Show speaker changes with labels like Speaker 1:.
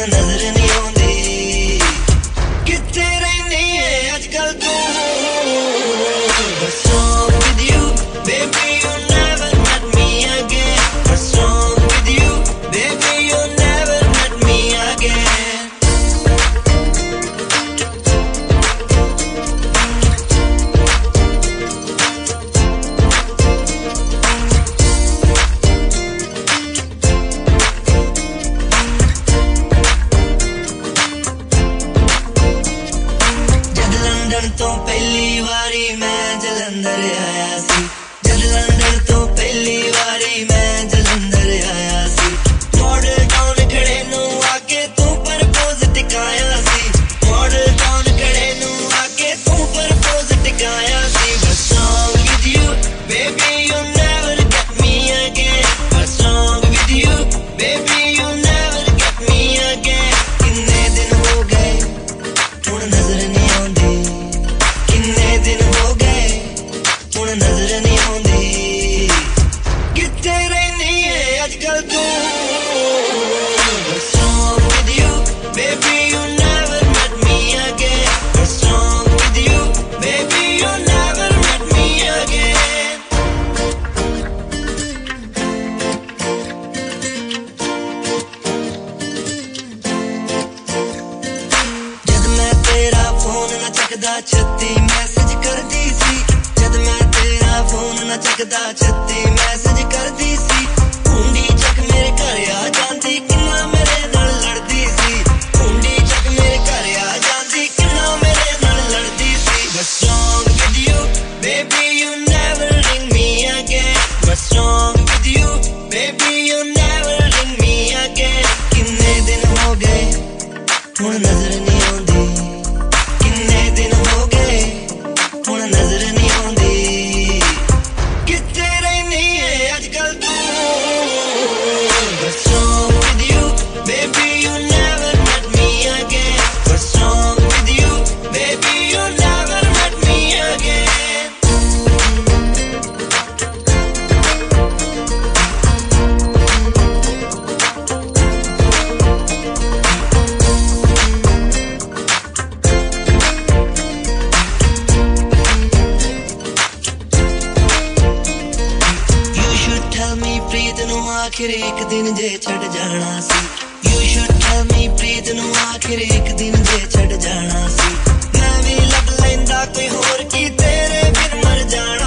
Speaker 1: नजर नहीं आउंदी किथे रहनी है अजकल तू What's wrong with you baby you never met me again What's wrong with you baby you never met me again तो पहली बारी मैं जलंधर आया सी जद लंदन तो पहली बारी मैं जलंधर आया सी मॉडल टाउन खड़े नू आके तू प्रपोज टिकाया सी मॉडल टाउन खड़े नू आके तू प्रपोज टिकाया सी What's wrong with you baby you never get me again What's wrong with you baby you never get me again कितने दिन हो गए हुण नजर नहीं आउंदी कितने दिन हो गए हुण नजर नहीं आउंदी किथे रहनी है अजकल तू What's wrong with you baby you never met me again What's wrong with you baby you never met me again जद मैं तेरा फोन ना चकदा छत्ती मैसेज करदी सी जद मैं तेरा फोन ना चकदा छत्ती मैसेज करदी सी कुंडी चक मेरे घर आ जांदी किन्ना मेरे नाल लड़दी सी कुंडी चक मेरे घर आ जांदी किन्ना मेरे नाल लड़दी सी What's wrong with you baby you never ring me again What's wrong with you baby you never ring me again कितने दिन हो गए हुण नजर नहीं आउंदी कितने दिन हो गए हुण नजर नहीं आउंदी किथे रहनी है अजकल तू What's wrong with you baby you never met me again What's wrong with you baby you never met me again You should tell me प्रीत नू आखिर एक दिन जे छड़ जाना सी You should tell me प्रीत नू आखिर एक दिन जे छड़ जाना सी मैं भी लग लैंदा कोई होर की तेरे बिन मर जाना